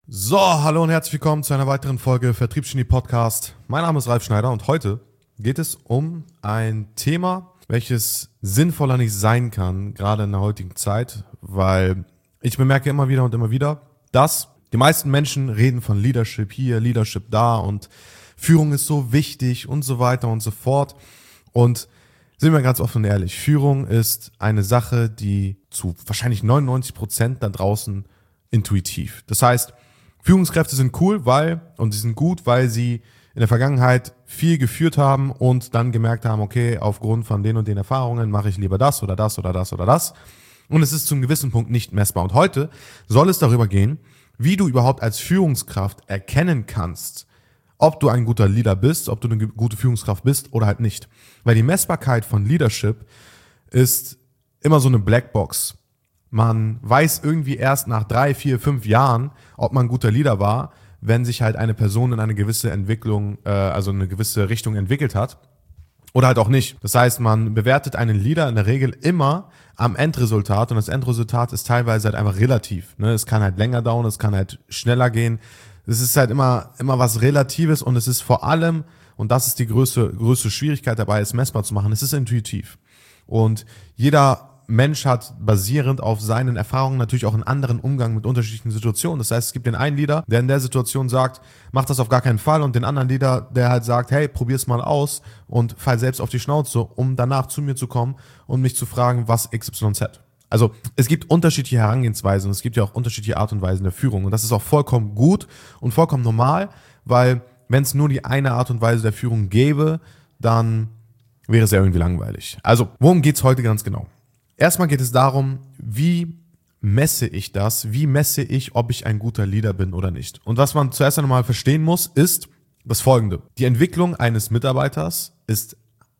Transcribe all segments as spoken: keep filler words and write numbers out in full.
So, hallo und herzlich willkommen zu einer weiteren Folge Vertriebsgenie Podcast. Mein Name ist Ralf Schneider und heute geht es um ein Thema, welches sinnvoller nicht sein kann, gerade in der heutigen Zeit, weil ich bemerke immer wieder und immer wieder, dass die meisten Menschen reden von Leadership hier, Leadership da und Führung ist so wichtig und so weiter und so fort. Und sind wir ganz offen und ehrlich, Führung ist eine Sache, die zu wahrscheinlich neunundneunzig Prozent da draußen intuitiv. Das heißt, Führungskräfte sind cool, weil, und sie sind gut, weil sie in der Vergangenheit viel geführt haben und dann gemerkt haben, okay, aufgrund von den und den Erfahrungen mache ich lieber das oder das oder das oder das. Und es ist zu einem gewissen Punkt nicht messbar. Und heute soll es darüber gehen, wie du überhaupt als Führungskraft erkennen kannst, ob du ein guter Leader bist, ob du eine gute Führungskraft bist oder halt nicht. Weil die Messbarkeit von Leadership ist immer so eine Blackbox. Man weiß irgendwie erst nach drei, vier, fünf Jahren, ob man ein guter Leader war, wenn sich halt eine Person in eine gewisse Entwicklung, äh, also eine gewisse Richtung entwickelt hat oder halt auch nicht. Das heißt, man bewertet einen Leader in der Regel immer am Endresultat und das Endresultat ist teilweise halt einfach relativ. Ne? Es kann halt länger dauern, es kann halt schneller gehen. Es ist halt immer, immer was Relatives und es ist vor allem, und das ist die größte, größte Schwierigkeit dabei, es messbar zu machen, es ist intuitiv. Und jeder Mensch hat basierend auf seinen Erfahrungen natürlich auch einen anderen Umgang mit unterschiedlichen Situationen. Das heißt, es gibt den einen Leader, der in der Situation sagt, mach das auf gar keinen Fall, und den anderen Leader, der halt sagt, hey, probier's mal aus und fall selbst auf die Schnauze, um danach zu mir zu kommen und mich zu fragen, was X Y Z. Also es gibt unterschiedliche Herangehensweisen und es gibt ja auch unterschiedliche Art und Weisen der Führung, und das ist auch vollkommen gut und vollkommen normal, weil wenn es nur die eine Art und Weise der Führung gäbe, dann wäre es ja irgendwie langweilig. Also, worum geht's heute ganz genau? Erstmal geht es darum, wie messe ich das? Wie messe ich, ob ich ein guter Leader bin oder nicht? Und was man zuerst einmal verstehen muss, ist das Folgende. Die Entwicklung eines Mitarbeiters ist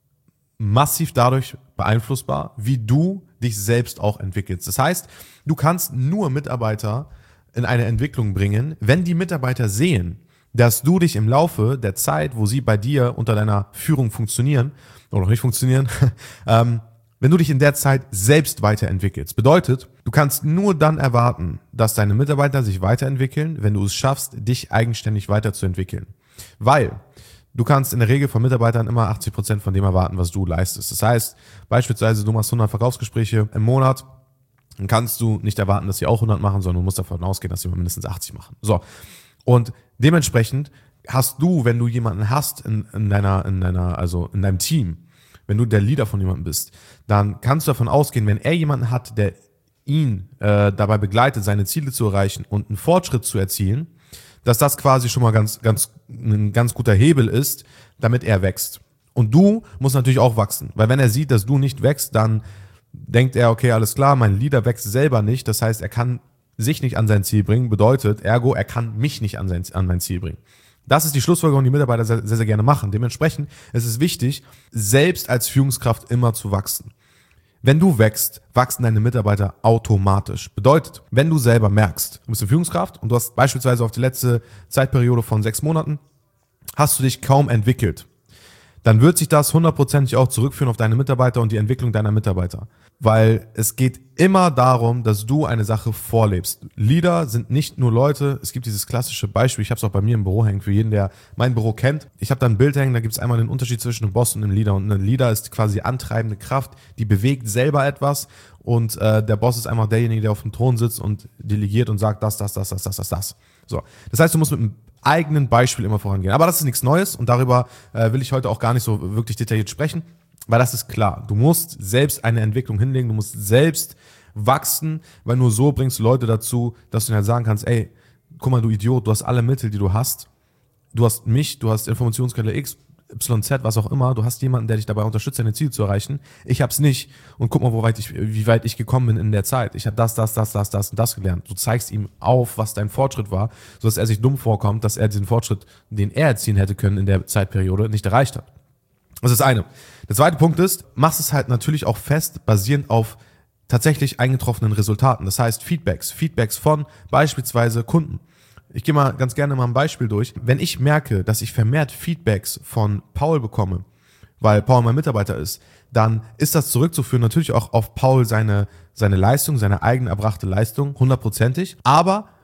massiv dadurch beeinflussbar, wie du dich selbst auch entwickelst. Das heißt, du kannst nur Mitarbeiter in eine Entwicklung bringen, wenn die Mitarbeiter sehen, dass du dich im Laufe der Zeit, wo sie bei dir unter deiner Führung funktionieren oder noch nicht funktionieren, ähm, wenn du dich in der Zeit selbst weiterentwickelst. Bedeutet, du kannst nur dann erwarten, dass deine Mitarbeiter sich weiterentwickeln, wenn du es schaffst, dich eigenständig weiterzuentwickeln. Weil du kannst in der Regel von Mitarbeitern immer achtzig Prozent von dem erwarten, was du leistest. Das heißt, beispielsweise du machst hundert Verkaufsgespräche im Monat, dann kannst du nicht erwarten, dass sie auch hundert machen, sondern du musst davon ausgehen, dass sie mindestens achtzig machen. So. Und dementsprechend hast du, wenn du jemanden hast in, in deiner, in deiner, also in deinem Team, wenn du der Leader von jemandem bist, dann kannst du davon ausgehen, wenn er jemanden hat, der ihn äh, dabei begleitet, seine Ziele zu erreichen und einen Fortschritt zu erzielen, dass das quasi schon mal ganz, ganz, ein ganz guter Hebel ist, damit er wächst. Und du musst natürlich auch wachsen, weil wenn er sieht, dass du nicht wächst, dann denkt er, okay, alles klar, mein Leader wächst selber nicht, das heißt, er kann sich nicht an sein Ziel bringen, bedeutet, ergo, er kann mich nicht an, sein, an mein Ziel bringen. Das ist die Schlussfolgerung, die Mitarbeiter sehr, sehr, sehr gerne machen. Dementsprechend ist es wichtig, selbst als Führungskraft immer zu wachsen. Wenn du wächst, wachsen deine Mitarbeiter automatisch. Bedeutet, wenn du selber merkst, du bist eine Führungskraft und du hast beispielsweise auf die letzte Zeitperiode von sechs Monaten, hast du dich kaum entwickelt, dann wird sich das hundertprozentig auch zurückführen auf deine Mitarbeiter und die Entwicklung deiner Mitarbeiter. Weil es geht immer darum, dass du eine Sache vorlebst. Leader sind nicht nur Leute, es gibt dieses klassische Beispiel, ich habe es auch bei mir im Büro hängen, für jeden, der mein Büro kennt. Ich habe da ein Bild hängen, da gibt es einmal den Unterschied zwischen einem Boss und einem Leader. Und ein Leader ist quasi die antreibende Kraft, die bewegt selber etwas, und äh, der Boss ist einfach derjenige, der auf dem Thron sitzt und delegiert und sagt das, das, das, das, das, das, das. So. Das heißt, du musst mit einem eigenen Beispiel immer vorangehen. Aber das ist nichts Neues und darüber äh, will ich heute auch gar nicht so wirklich detailliert sprechen, weil das ist klar. Du musst selbst eine Entwicklung hinlegen, du musst selbst wachsen, weil nur so bringst du Leute dazu, dass du ihnen halt sagen kannst, ey, guck mal, du Idiot, du hast alle Mittel, die du hast. Du hast mich, du hast Informationsquelle X, Y Z, was auch immer. Du hast jemanden, der dich dabei unterstützt, deine Ziele zu erreichen. Ich hab's nicht. Und guck mal, wo weit ich, wie weit ich gekommen bin in der Zeit. Ich habe das, das, das, das, das und das gelernt. Du zeigst ihm auf, was dein Fortschritt war, sodass er sich dumm vorkommt, dass er diesen Fortschritt, den er erzielen hätte können in der Zeitperiode, nicht erreicht hat. Das ist das eine. Der zweite Punkt ist, machst es halt natürlich auch fest, basierend auf tatsächlich eingetroffenen Resultaten. Das heißt Feedbacks. Feedbacks von beispielsweise Kunden. Ich gehe mal ganz gerne mal ein Beispiel durch. Wenn ich merke, dass ich vermehrt Feedbacks von Paul bekomme, weil Paul mein Mitarbeiter ist, dann ist das zurückzuführen natürlich auch auf Paul seine, seine Leistung, seine eigen erbrachte Leistung, hundertprozentig, aber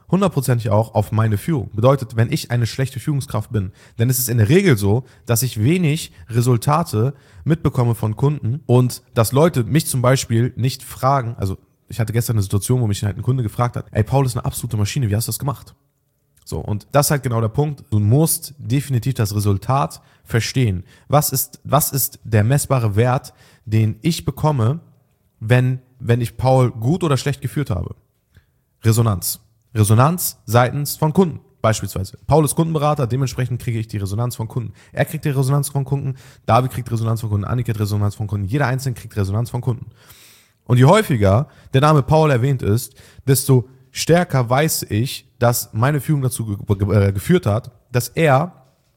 hundertprozentig auch auf meine Führung. Bedeutet, wenn ich eine schlechte Führungskraft bin, dann ist es in der Regel so, dass ich wenig Resultate mitbekomme von Kunden und dass Leute mich zum Beispiel nicht fragen, also ich hatte gestern eine Situation, wo mich halt ein Kunde gefragt hat, ey, Paul ist eine absolute Maschine, wie hast du das gemacht? So, und das ist halt genau der Punkt. Du musst definitiv das Resultat verstehen. Was ist, was ist der messbare Wert, den ich bekomme, wenn, wenn ich Paul gut oder schlecht geführt habe? Resonanz. Resonanz seitens von Kunden. Beispielsweise. Paul ist Kundenberater, dementsprechend kriege ich die Resonanz von Kunden. Er kriegt die Resonanz von Kunden, David kriegt Resonanz von Kunden, Annika kriegt Resonanz von Kunden. Jeder Einzelne kriegt Resonanz von Kunden. Und je häufiger der Name Paul erwähnt ist, desto stärker weiß ich, dass meine Führung dazu ge- ge- geführt hat, dass er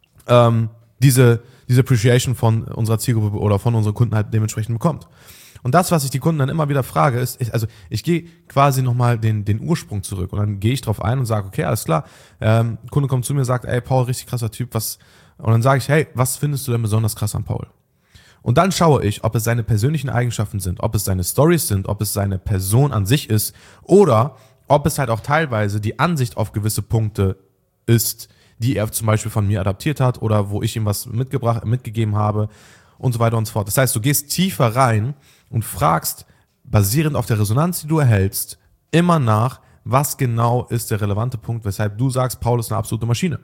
ähm, diese, diese Appreciation von unserer Zielgruppe oder von unseren Kunden halt dementsprechend bekommt. Und das, was ich die Kunden dann immer wieder frage, ist, ich, also ich gehe quasi nochmal den, den Ursprung zurück und dann gehe ich drauf ein und sage, okay, alles klar, ähm, Kunde kommt zu mir und sagt, ey, Paul, richtig krasser Typ, was, und dann sage ich, hey, was findest du denn besonders krass an Paul? Und dann schaue ich, ob es seine persönlichen Eigenschaften sind, ob es seine Storys sind, ob es seine Person an sich ist oder ob es halt auch teilweise die Ansicht auf gewisse Punkte ist, die er zum Beispiel von mir adaptiert hat oder wo ich ihm was mitgebracht, mitgegeben habe und so weiter und so fort. Das heißt, du gehst tiefer rein und fragst, basierend auf der Resonanz, die du erhältst, immer nach, was genau ist der relevante Punkt, weshalb du sagst, Paul ist eine absolute Maschine.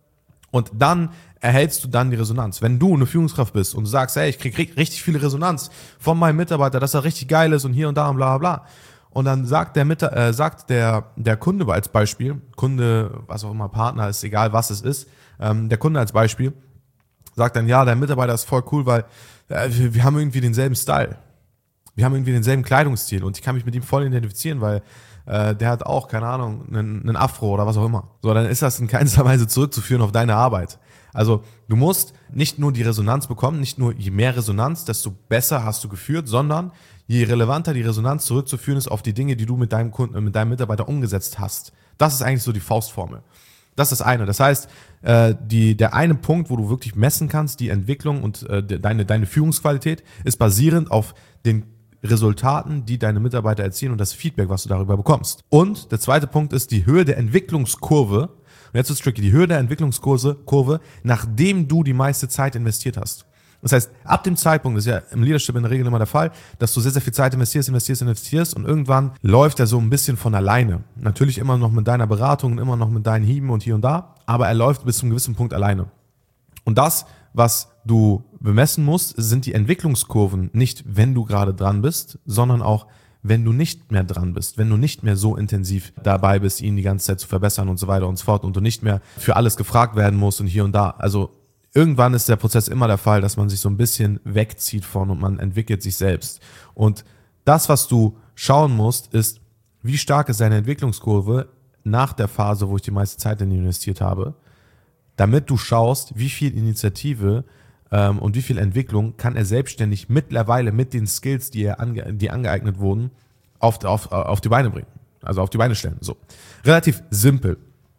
Und dann erhältst du dann die Resonanz. Wenn du eine Führungskraft bist und du sagst, hey, ich kriege richtig viele Resonanz von meinem Mitarbeiter, dass er richtig geil ist und hier und da und bla bla bla. Und dann sagt der, Mit- äh, sagt der, der Kunde als Beispiel, Kunde, was auch immer, Partner, ist egal, was es ist, ähm, der Kunde als Beispiel sagt dann, ja, der Mitarbeiter ist voll cool, weil äh, wir, wir haben irgendwie denselben Style. Wir haben irgendwie denselben Kleidungsstil und ich kann mich mit ihm voll identifizieren, weil äh, der hat auch, keine Ahnung, einen, einen Afro oder was auch immer. So, dann ist das in keinster Weise zurückzuführen auf deine Arbeit. Also du musst nicht nur die Resonanz bekommen, nicht nur je mehr Resonanz, desto besser hast du geführt, sondern je relevanter die Resonanz zurückzuführen ist auf die Dinge, die du mit deinem Kunden, mit deinem Mitarbeiter umgesetzt hast. Das ist eigentlich so die Faustformel. Das ist das eine. Das heißt, äh, die, der eine Punkt, wo du wirklich messen kannst, die Entwicklung und äh, deine, deine Führungsqualität, ist basierend auf den Resultaten, die deine Mitarbeiter erzielen und das Feedback, was du darüber bekommst. Und der zweite Punkt ist die Höhe der Entwicklungskurve. Und jetzt ist es tricky, die Höhe der Entwicklungskurve, Kurve, nachdem du die meiste Zeit investiert hast. Das heißt, ab dem Zeitpunkt, das ist ja im Leadership in der Regel immer der Fall, dass du sehr, sehr viel Zeit investierst, investierst, investierst und irgendwann läuft er so ein bisschen von alleine. Natürlich immer noch mit deiner Beratung, immer noch mit deinen Hieben und hier und da, aber er läuft bis zu einem gewissen Punkt alleine. Und das, was du bemessen musst, sind die Entwicklungskurven, nicht wenn du gerade dran bist, sondern auch wenn du nicht mehr dran bist, wenn du nicht mehr so intensiv dabei bist, ihn die ganze Zeit zu verbessern und so weiter und so fort und du nicht mehr für alles gefragt werden musst und hier und da. Also irgendwann ist der Prozess immer der Fall, dass man sich so ein bisschen wegzieht von und man entwickelt sich selbst. Und das, was du schauen musst, ist, wie stark ist deine Entwicklungskurve nach der Phase, wo ich die meiste Zeit in ihn investiert habe, damit du schaust, wie viel Initiative ähm, und wie viel Entwicklung kann er selbstständig mittlerweile mit den Skills, die er ange- die angeeignet wurden, auf, auf, auf die Beine bringen. Also auf die Beine stellen. So. Relativ simpel.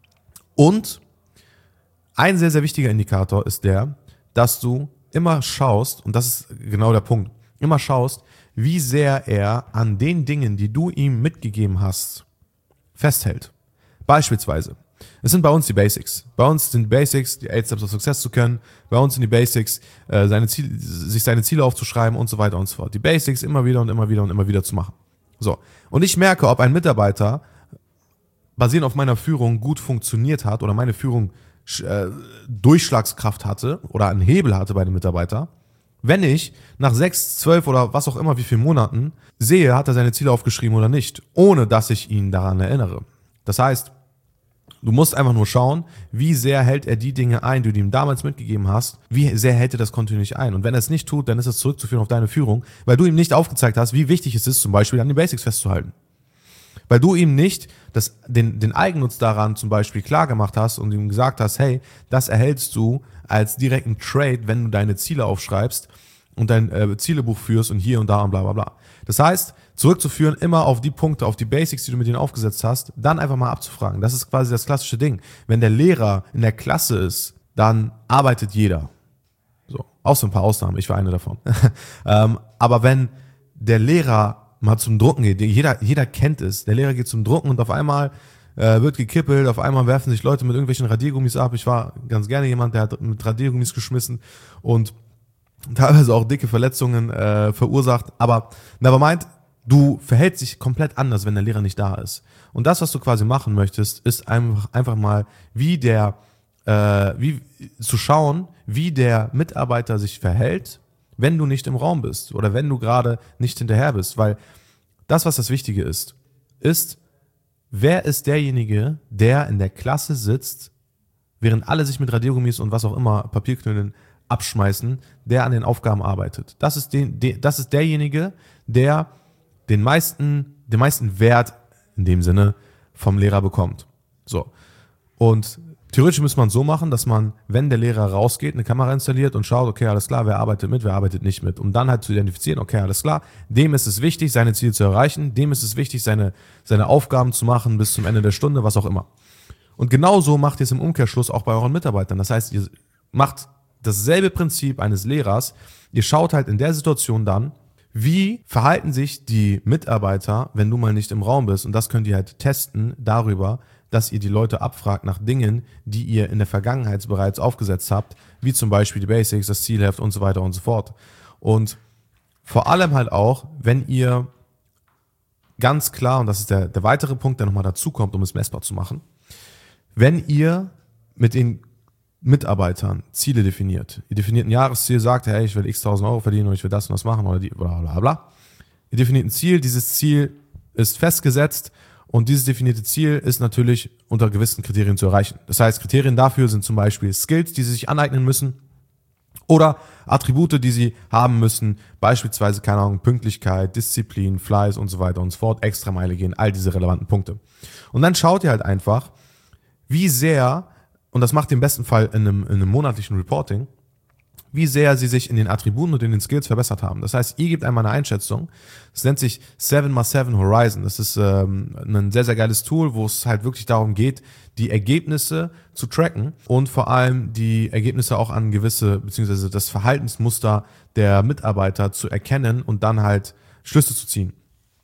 Und ein sehr, sehr wichtiger Indikator ist der, dass du immer schaust, und das ist genau der Punkt, immer schaust, wie sehr er an den Dingen, die du ihm mitgegeben hast, festhält. Beispielsweise, es sind bei uns die Basics. Bei uns sind die Basics, die Eight Steps of Success zu können. Bei uns sind die Basics, äh, seine Ziele, sich seine Ziele aufzuschreiben und so weiter und so fort. Die Basics immer wieder und immer wieder und immer wieder zu machen. So. Und ich merke, ob ein Mitarbeiter basierend auf meiner Führung gut funktioniert hat oder meine Führung äh, Durchschlagskraft hatte oder einen Hebel hatte bei dem Mitarbeiter, wenn ich nach sechs, zwölf oder was auch immer wie vielen Monaten sehe, hat er seine Ziele aufgeschrieben oder nicht, ohne dass ich ihn daran erinnere. Das heißt, du musst einfach nur schauen, wie sehr hält er die Dinge ein, die du ihm damals mitgegeben hast, wie sehr hält er das kontinuierlich ein. Und wenn er es nicht tut, dann ist es zurückzuführen auf deine Führung, weil du ihm nicht aufgezeigt hast, wie wichtig es ist, zum Beispiel an den Basics festzuhalten. Weil du ihm nicht das, den, den Eigennutz daran zum Beispiel klar gemacht hast und ihm gesagt hast, hey, das erhältst du als direkten Trade, wenn du deine Ziele aufschreibst und dein äh, Zielebuch führst und hier und da und bla bla bla. Das heißt, zurückzuführen immer auf die Punkte, auf die Basics, die du mit denen aufgesetzt hast, dann einfach mal abzufragen. Das ist quasi das klassische Ding. Wenn der Lehrer in der Klasse ist, dann arbeitet jeder. So, außer ein paar Ausnahmen, ich war eine davon. ähm, aber wenn der Lehrer mal zum Drucken geht, jeder, jeder kennt es, der Lehrer geht zum Drucken und auf einmal äh, wird gekippelt, auf einmal werfen sich Leute mit irgendwelchen Radiergummis ab. Ich war ganz gerne jemand, der hat mit Radiergummis geschmissen und teilweise auch dicke Verletzungen äh, verursacht. Aber nevermind, du verhältst dich komplett anders, wenn der Lehrer nicht da ist. Und das, was du quasi machen möchtest, ist einfach, einfach mal, wie der, äh, wie zu schauen, wie der Mitarbeiter sich verhält, wenn du nicht im Raum bist oder wenn du gerade nicht hinterher bist. Weil das, was das Wichtige ist, ist, wer ist derjenige, der in der Klasse sitzt, während alle sich mit Radiergummis und was auch immer, Papierknüllen abschmeißen, der an den Aufgaben arbeitet. Das ist, den, de, das ist derjenige, der den meisten, den meisten Wert in dem Sinne vom Lehrer bekommt. So. Und theoretisch müsste man es so machen, dass man, wenn der Lehrer rausgeht, eine Kamera installiert und schaut, okay, alles klar, wer arbeitet mit, wer arbeitet nicht mit. Um dann halt zu identifizieren, okay, alles klar, dem ist es wichtig, seine Ziele zu erreichen, dem ist es wichtig, seine, seine Aufgaben zu machen bis zum Ende der Stunde, was auch immer. Und genauso macht ihr es im Umkehrschluss auch bei euren Mitarbeitern. Das heißt, ihr macht dasselbe Prinzip eines Lehrers. Ihr schaut halt in der Situation dann, wie verhalten sich die Mitarbeiter, wenn du mal nicht im Raum bist. Und das könnt ihr halt testen darüber, dass ihr die Leute abfragt nach Dingen, die ihr in der Vergangenheit bereits aufgesetzt habt, wie zum Beispiel die Basics, das Zielheft und so weiter und so fort. Und vor allem halt auch, wenn ihr ganz klar, und das ist der, der weitere Punkt, der nochmal dazu kommt, um es messbar zu machen, wenn ihr mit den Mitarbeitern Ziele definiert. Ihr definiert ein Jahresziel, sagt, hey, ich will x tausend Euro verdienen und ich will das und das machen oder die, bla bla bla. Ihr definiert ein Ziel, dieses Ziel ist festgesetzt und dieses definierte Ziel ist natürlich unter gewissen Kriterien zu erreichen. Das heißt, Kriterien dafür sind zum Beispiel Skills, die sie sich aneignen müssen oder Attribute, die sie haben müssen, beispielsweise, keine Ahnung, Pünktlichkeit, Disziplin, Fleiß und so weiter und so fort, Extrameile gehen, all diese relevanten Punkte. Und dann schaut ihr halt einfach, wie sehr, und das macht ihr im besten Fall in einem, in einem monatlichen Reporting, wie sehr sie sich in den Attributen und in den Skills verbessert haben. Das heißt, ihr gebt einmal eine Einschätzung. Das nennt sich seven mal seven Horizon. Das ist ähm, ein sehr, sehr geiles Tool, wo es halt wirklich darum geht, die Ergebnisse zu tracken und vor allem die Ergebnisse auch an gewisse, beziehungsweise das Verhaltensmuster der Mitarbeiter zu erkennen und dann halt Schlüsse zu ziehen.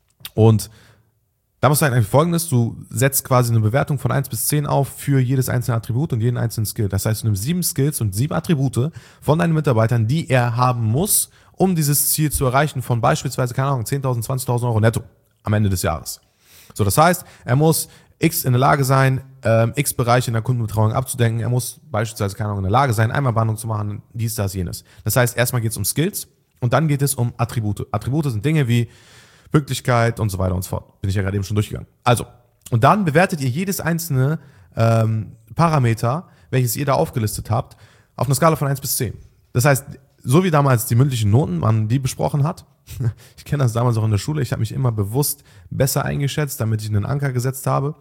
Und da musst du halt eigentlich Folgendes, du setzt quasi eine Bewertung von eins bis zehn auf für jedes einzelne Attribut und jeden einzelnen Skill. Das heißt, du nimmst sieben Skills und sieben Attribute von deinen Mitarbeitern, die er haben muss, um dieses Ziel zu erreichen von beispielsweise, keine Ahnung, zehntausend, zwanzigtausend Euro netto am Ende des Jahres. So, das heißt, er muss X in der Lage sein, ähm, X Bereiche in der Kundenbetreuung abzudenken. Er muss beispielsweise, keine Ahnung, in der Lage sein, Einmalbehandlung zu machen, dies, das, jenes. Das heißt, erstmal geht es um Skills und dann geht es um Attribute. Attribute sind Dinge wie Pünktlichkeit und so weiter und so fort. Bin ich ja gerade eben schon durchgegangen. Also, und dann bewertet ihr jedes einzelne ähm, Parameter, welches ihr da aufgelistet habt, auf einer Skala von eins bis zehn. Das heißt, so wie damals die mündlichen Noten, man die besprochen hat, ich kenne das damals auch in der Schule, ich habe mich immer bewusst besser eingeschätzt, damit ich einen Anker gesetzt habe.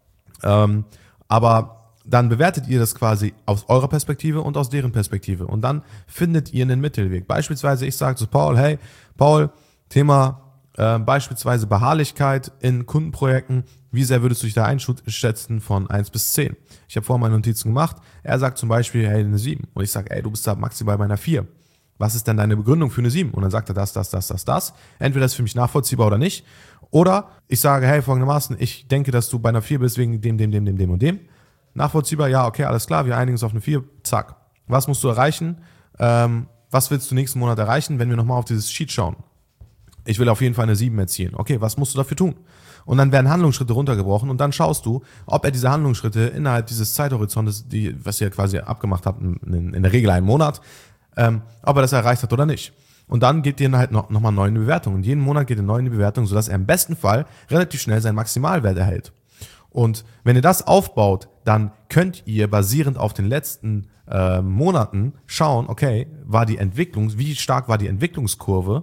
Ähm, aber dann bewertet ihr das quasi aus eurer Perspektive und aus deren Perspektive. Und dann findet ihr einen Mittelweg. Beispielsweise, ich sage zu Paul, hey, Paul, Thema Äh, beispielsweise Beharrlichkeit in Kundenprojekten, wie sehr würdest du dich da einschätzen von eins bis zehn? Ich habe vorher meine Notizen gemacht, er sagt zum Beispiel, hey, eine sieben. Und ich sage, ey, du bist da maximal bei einer vier. Was ist denn deine Begründung für eine sieben? Und dann sagt er das, das, das, das, das. Entweder ist es für mich nachvollziehbar oder nicht. Oder ich sage, hey, folgendermaßen, ich denke, dass du bei einer vier bist wegen dem, dem, dem, dem, dem und dem. Nachvollziehbar, ja, okay, alles klar, wir einigen uns auf eine vier, zack. Was musst du erreichen? Ähm, was willst du nächsten Monat erreichen, wenn wir nochmal auf dieses Sheet schauen? Ich will auf jeden Fall eine sieben erzielen. Okay, was musst du dafür tun? Und dann werden Handlungsschritte runtergebrochen und dann schaust du, ob er diese Handlungsschritte innerhalb dieses Zeithorizontes, die, was ihr quasi abgemacht habt, in, in der Regel einen Monat, ähm, ob er das erreicht hat oder nicht. Und dann gebt ihr halt noch, noch mal neu in die Bewertung. Und jeden Monat geht er neu in die Bewertung, sodass er im besten Fall relativ schnell seinen Maximalwert erhält. Und wenn ihr das aufbaut, dann könnt ihr basierend auf den letzten äh, Monaten schauen, okay, war die Entwicklung, wie stark war die Entwicklungskurve?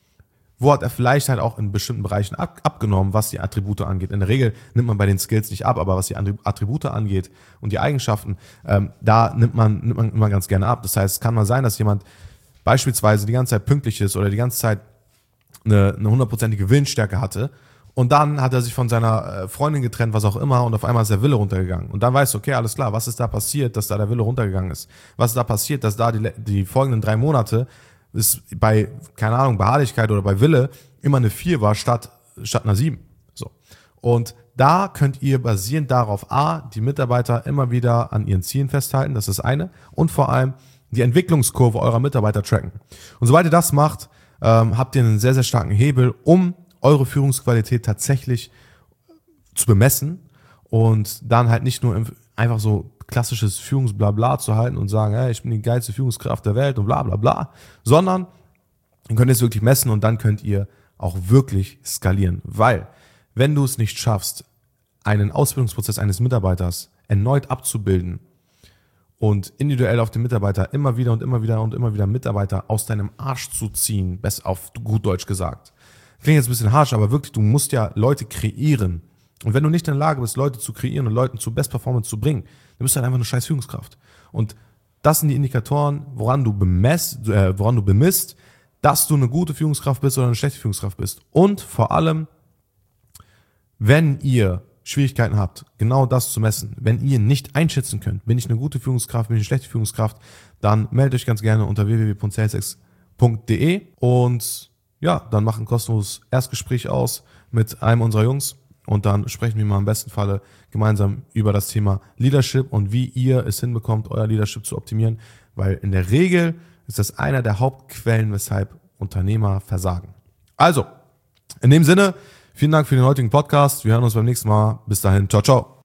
Wo hat er vielleicht halt auch in bestimmten Bereichen ab, abgenommen, was die Attribute angeht. In der Regel nimmt man bei den Skills nicht ab, aber was die Attribute angeht und die Eigenschaften, ähm, da nimmt man, nimmt man immer ganz gerne ab. Das heißt, es kann mal sein, dass jemand beispielsweise die ganze Zeit pünktlich ist oder die ganze Zeit eine, eine hundertprozentige Willensstärke hatte und dann hat er sich von seiner Freundin getrennt, was auch immer, und auf einmal ist der Wille runtergegangen. Und dann weißt du, okay, alles klar, was ist da passiert, dass da der Wille runtergegangen ist? Was ist da passiert, dass da die, die folgenden drei Monate ist bei, keine Ahnung, Beharrlichkeit oder bei Wille immer eine vier war statt, statt einer sieben. So. Und da könnt ihr basierend darauf A, die Mitarbeiter immer wieder an ihren Zielen festhalten, das ist das eine, und vor allem die Entwicklungskurve eurer Mitarbeiter tracken. Und sobald ihr das macht, ähm, habt ihr einen sehr, sehr starken Hebel, um eure Führungsqualität tatsächlich zu bemessen und dann halt nicht nur einfach so klassisches Führungsblabla zu halten und sagen, hey, ich bin die geilste Führungskraft der Welt und bla bla bla, sondern ihr könnt es wirklich messen und dann könnt ihr auch wirklich skalieren. Weil, wenn du es nicht schaffst, einen Ausbildungsprozess eines Mitarbeiters erneut abzubilden und individuell auf den Mitarbeiter immer wieder und immer wieder und immer wieder Mitarbeiter aus deinem Arsch zu ziehen, best auf gut Deutsch gesagt. Klingt jetzt ein bisschen harsch, aber wirklich, du musst ja Leute kreieren. Und wenn du nicht in der Lage bist, Leute zu kreieren und Leuten zu Best Performance zu bringen, dann bist du halt einfach eine scheiß Führungskraft. Und das sind die Indikatoren, woran du bemesst, äh, woran du bemisst, dass du eine gute Führungskraft bist oder eine schlechte Führungskraft bist. Und vor allem, wenn ihr Schwierigkeiten habt, genau das zu messen, wenn ihr nicht einschätzen könnt, bin ich eine gute Führungskraft, bin ich eine schlechte Führungskraft, dann meldet euch ganz gerne unter w w w punkt salesx punkt d e und ja, dann macht ein kostenloses Erstgespräch aus mit einem unserer Jungs und dann sprechen wir mal im besten Falle gemeinsam über das Thema Leadership und wie ihr es hinbekommt, euer Leadership zu optimieren, weil in der Regel ist das einer der Hauptquellen, weshalb Unternehmer versagen. Also, in dem Sinne, vielen Dank für den heutigen Podcast. Wir hören uns beim nächsten Mal. Bis dahin. Ciao, ciao.